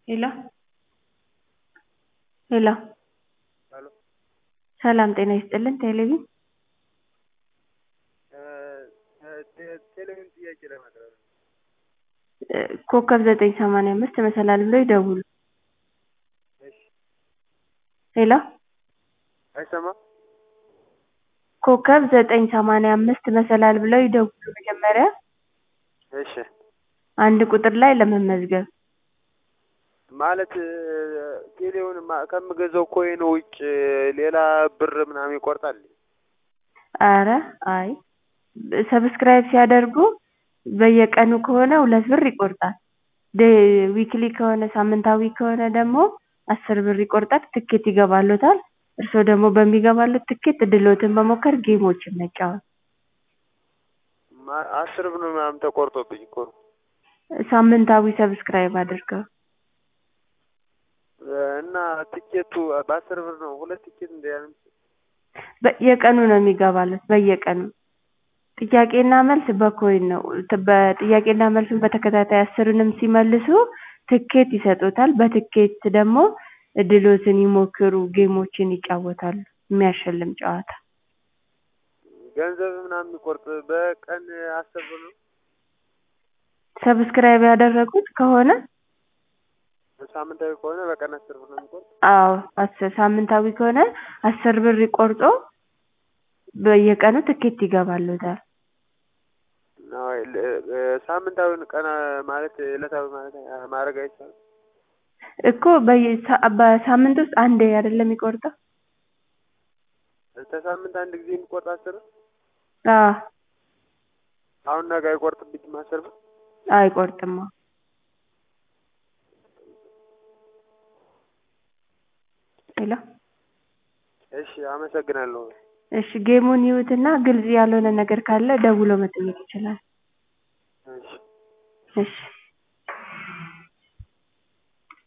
ሄሎ ሄሎ ሄሎ ሰላም ጤና ይስጥልን ቴሌቪዥን ቴሌቪዥን ጥያቄ ለማቅረብ ነው። ኮከብ 985 መሰላል ብለው ይደውሉ። እሺ ሄሎ አይሰማም? ኮከብ 985 መሰላል ብለው ይደውሉ መጀመሪያ እሺ አንድ ቁጥር ላይ ለመመዝገብ ማለት ቴሌውን ከምገዛው ኮይን ውጭ ሌላ ብር ምናምን ይቆርጣል? ኧረ አይ ሰብስክራይብ ሲያደርጉ በየቀኑ ከሆነ 2 ብር ይቆርጣል። ዊክሊ ከሆነ ሳምንታዊ ከሆነ ደግሞ 10 ብር ይቆርጣል። ትኬት ይገባልዎታል። እርስዎ ደግሞ በሚገባልዎት ትኬት እድልዎትን በመሞከር ጌሞችን መጫወት። 10 ብር ምናምን ተቆርጦብኝ እኮ ነው። ሳምንታዊ ሰብስክራይብ አድርገው እና ትኬቱ በ10 ብር ነው። 2 ትኬት እንደያዝን በየቀኑ ነው የሚገባልዎት በየቀኑ። ጥያቄና መልስ በኮይን ነው። በጥያቄና መልሱን በተከታታይ 10ንም ሲመልሱ ትኬት ይሰጥዎታል። በትኬት ደግሞ እድልዎትን ይሞክሩ ጌሞችን ይጫወታሉ። የሚያሸልም ጨዋታ። ገንዘብ ምናምን የሚቆርጥ በቀን 10 ብር ነው? ሰብስክራይብ ያደረጉት ከሆነ ሳምንታዊ ከሆነ በቀን 10 ብር ነው የሚቆርጥ? አዎ ሳምንታዊ ከሆነ 10 ብር ቆርጦ በየቀኑ ትኬት ይገባልዎታል። ሳምንታዊውን ቀን ማለት ዕለታዊ ማለት ማድረግ አይቻልም? እኮ በሳምንት ውስጥ አንዴ አይደለም የሚቆርጠው? ከሳምንት አንድ ጊዜ የሚቆርጥ 10 ብር? አዎ አሁን ነገ አይቆርጥብኝም 10 ብር? አይቆርጥም። ሄሎ እሺ አመሰግናለሁ። እሺ ጌሙን ይዩትና ግልጽ ያልሆነ ነገር ካለ ደውለው መጠየቅ ይችላሉ። እሺ እሺ